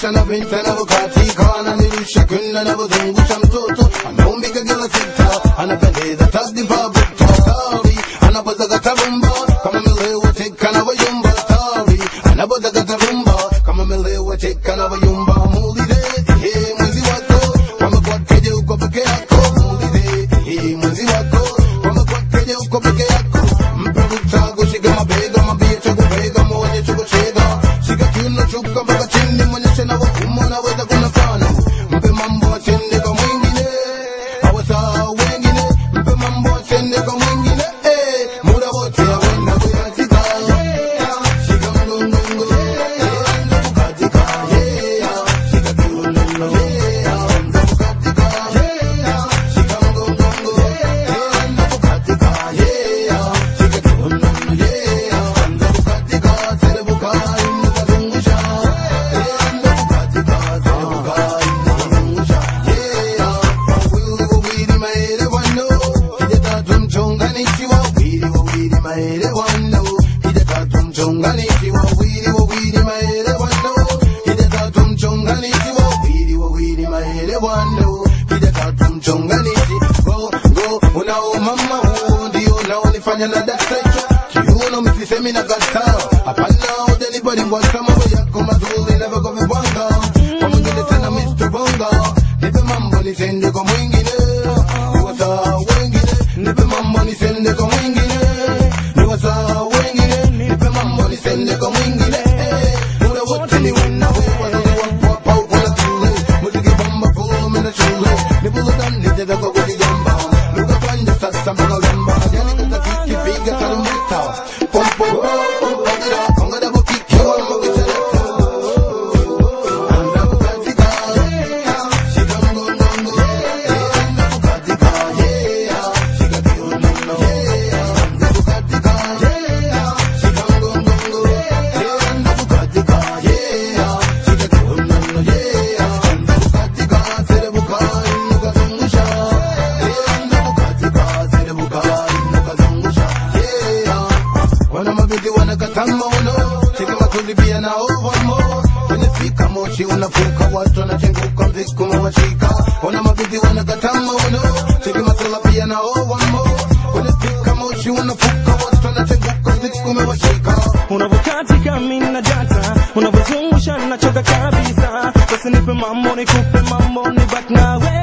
Navyochezesha na vita navyokatika, ananirusha kwenda navyozungusha mtoto, anaumbika kila sekta, anapendeza tasdifa buta story, anapozakata rumba kama melewa teka navyoyumba story, anapozakata rumba kama melewa teka navyoyumba. Muulize mwenzi wako kama kwakeje uko peke yako, muulize mwenzi wako kama kwakeje uko peke yako. Mpe utago shika mabega mabia chako bega moja chako chega, shika kiuno chuka mpaka chini mwenyeshe na wakuma naweza kuna sana. Mpe mambo achende kwa mwingine awasa wengine, mpe mambo achende kwa mwingine muda wote awenda kuyatika, shika mlungungu ndo kukatika, shika kiuno ndo kukatika, shika mlungungu ndo kukatika, shika kiuno ndo kukatika, serebuka inukazungusha ndo kukatika, serebuka inukazungusha. Wawili wawili maelewano, hijatatu mchonganishi, wawili wawili maelewano, hijatatu mchonganishi, wawili wawili maelewano, hijatatu mchonganishi, wawili wawili maelewano, hijatatu mchonganishi. Go unao mama huo ndio unaonifanya na daktecho kiuno msisemi na gata, hapana ujanibali mbwata mambo yako mazuri na vako vibwanga kwa mwingine tena Mr. Bonga. Nipe mambo nisende kwa mwingine niwasa wengine, nipe mambo nisende kwa mwingine niwasa wengine, nipe mambo nisende kwa mwingine muda wote ni wena wewe wapa ukona tule muziki bomba full mena shule ni buludan niteza kwa kujigamba luka kwanja sasa mpaka gamba jani kuka kiki piga tarumbeta pompo ongera ongera bukiki wa mokichaleta anda kukatika shika mgongongo anda kukatika shika kiuno anda kukatika shika mgongongo anda kukatika shika kiuno anda kukatika, serebuka inukazungusha anda kukatika, serebuka inukazungusha. Wana mabidi wanakata maono, cheki matuli pia na ovamo, kwenye fika moshi unafuka watu wanachenguka mziki umewashika. Wana mabidi wanakata maono, cheki matula pia na ovamo, kwenye fika moshi unafuka watu wanachenguka mziki umewashika. Unavokatika mimi na jata, unavozungusha nachoka kabisa. Basi nipe mambo nikupe mambo, nibaki nawe